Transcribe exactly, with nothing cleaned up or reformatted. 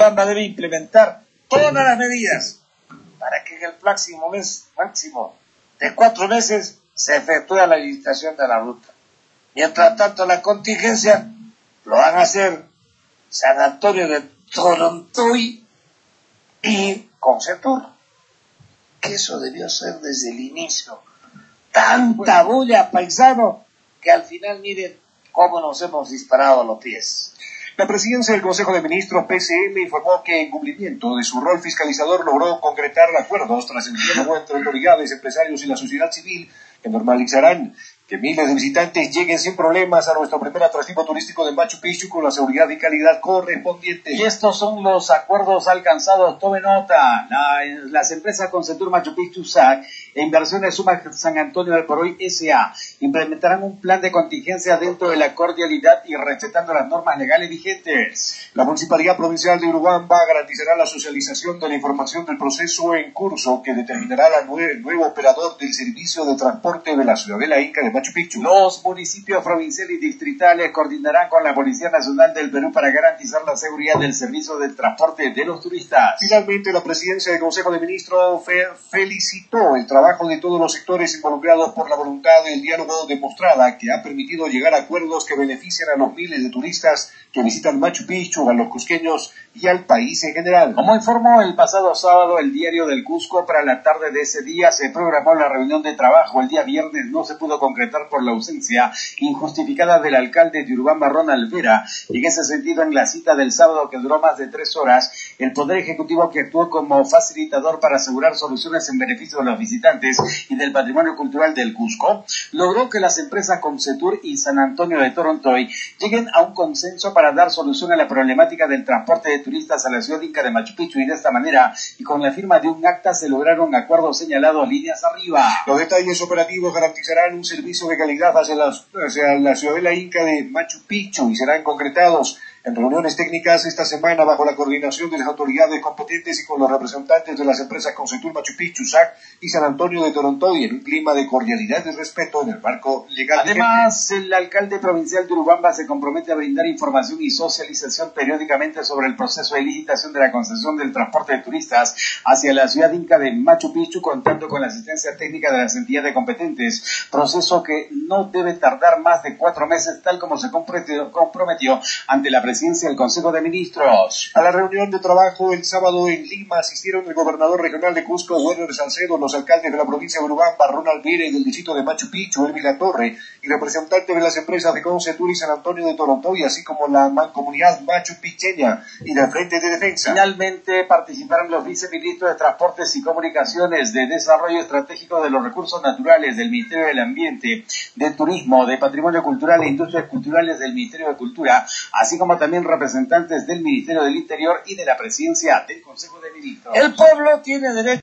Urubamba debe implementar todas las medidas para que en el próximo mes máximo de cuatro meses se efectúe la licitación de la ruta. Mientras tanto, la contingencia lo van a hacer San Antonio de Torontoy y Concetur, que eso debió ser desde el inicio. Tanta bulla, paisano, que al final miren cómo nos hemos disparado a los pies. La presidencia del Consejo de Ministros, P C M, informó que en cumplimiento de su rol fiscalizador logró concretar acuerdos tras el diálogo entre autoridades, empresarios y la sociedad civil que normalizarán que miles de visitantes lleguen sin problemas a nuestro primer atractivo turístico de Machu Picchu con la seguridad y calidad correspondiente. Y estos son los acuerdos alcanzados. Tome nota. La, las empresas Concetur Machu Picchu S A C e Inversiones Suma San Antonio del Poroy S A implementarán un plan de contingencia dentro de la cordialidad y respetando las normas legales vigentes. La Municipalidad Provincial de Urubamba garantizará la socialización de la información del proceso en curso que determinará la nue- el nuevo operador del servicio de transporte de la Ciudadela Inca de Machu Picchu. Los municipios provinciales y distritales coordinarán con la Policía Nacional del Perú para garantizar la seguridad del servicio de transporte de los turistas. Finalmente, la presidencia del Consejo de Ministros fe- felicitó el trabajo de todos los sectores involucrados por la voluntad del diálogo demostrada que ha permitido llegar a acuerdos que benefician a los miles de turistas que visitan Machu Picchu, a los cusqueños y al país en general. Como informó el pasado sábado el Diario del Cusco, para la tarde de ese día se programó la reunión de trabajo. El día viernes no se pudo concretar por la ausencia injustificada del alcalde de Urubamba, Ronald Vera. Y en ese sentido, en la cita del sábado, que duró más de tres horas, el Poder Ejecutivo, que actuó como facilitador para asegurar soluciones en beneficio de los visitantes y del patrimonio cultural del Cusco, logró que las empresas Concetur y San Antonio de Torontoy lleguen a un consenso para dar solución a la problemática del transporte de turistas a la ciudad inca de Machu Picchu, y de esta manera, y con la firma de un acta, se lograron acuerdos señalados líneas arriba. Los detalles operativos garantizarán un servicio de calidad hacia la, hacia la Ciudadela Inca de Machu Picchu y serán concretados en reuniones técnicas esta semana bajo la coordinación de las autoridades competentes y con los representantes de las empresas Concetur Machu Picchu, S A C y San Antonio de Torontoy, en un clima de cordialidad y respeto en el marco legal. Además, el alcalde provincial de Urubamba se compromete a brindar información y socialización periódicamente sobre el proceso de licitación de la concesión del transporte de turistas hacia la ciudad inca de Machu Picchu, contando con la asistencia técnica de las entidades competentes, proceso que no debe tardar más de cuatro meses, tal como se comprometió, comprometió ante la presidencia del Consejo de Ministros. A la reunión de trabajo el sábado en Lima asistieron el gobernador regional de Cusco, Werner Salcedo, los alcaldes de la provincia de Urubamba, Ronald Vera, y del distrito de Machu Picchu, Elvi La Torre, y representantes de las empresas de Concetur y San Antonio de Torontoy, así como la mancomunidad machu piccheña y del Frente de Defensa. Finalmente participaron los viceministros de Transportes y Comunicaciones, de Desarrollo Estratégico de los Recursos Naturales, del Ministerio del Ambiente, de Turismo, de Patrimonio Cultural e Industrias Culturales del Ministerio de Cultura, así como también representantes del Ministerio del Interior y de la Presidencia del Consejo de Ministros. El pueblo tiene derecho